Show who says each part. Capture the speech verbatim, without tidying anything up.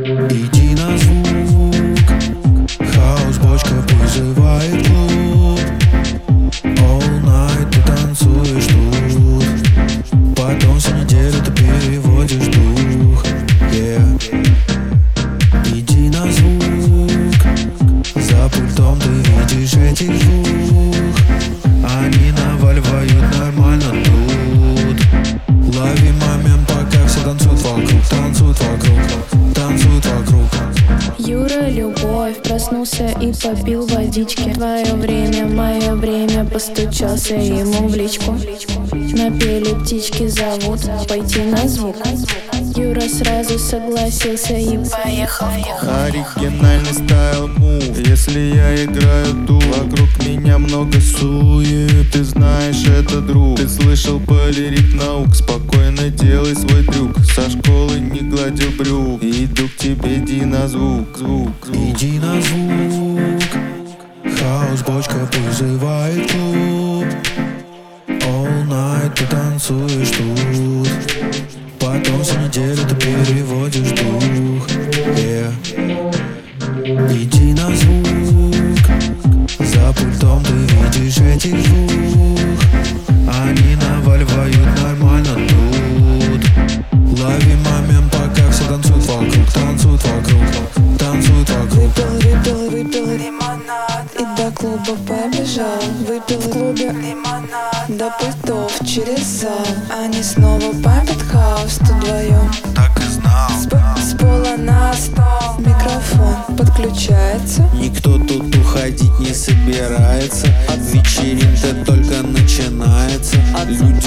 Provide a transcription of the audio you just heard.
Speaker 1: Иди на звук, хаус-бочка призывает клуб. All night ты танцуешь тут, потом всю неделю ты переводишь дух. Yeah. Иди на звук, за пультом ты видишь этих двух. Они наваливают нормально тут. Лови момент, пока все танцуют вокруг, танцуют вокруг, танцуют вокруг.
Speaker 2: Юра, любовь, проснулся и попил водички. Твое время, мое время, постучался ему в личку. Напели птички, зовут пойти на звук. Юра сразу согласился и поехал в кухню.
Speaker 3: Оригинальный стайл мув. Если я играю тут, вокруг меня много сует. Ты знаешь, это друг. Ты слышал полирик наук. Спокойно делай свой трюк. Со школы не гладил брюк. Иду к тебе, иди на звук, звук, звук.
Speaker 1: Иди на звук, хаус-бочка призывает клуб. All night ты танцуешь тут, потом всю неделю ты переводишь дух. Yeah. Иди на звук, за пультом ты видишь этих двух. Они наваливают нормально тут. Лови момент, пока все танцуют вокруг, танцуют вокруг, танцуют вокруг.
Speaker 4: Выпил, выпил, выпил лимонад и до клуба побежал. Выпил в клубе лимонад до пультов через зал. Они снова пампят хаус вдвоем.
Speaker 1: Так и знал.
Speaker 4: С, с пола на стол микрофон подключается.
Speaker 1: Никто тут уходить не собирается. Вечеринка только начинается. Люди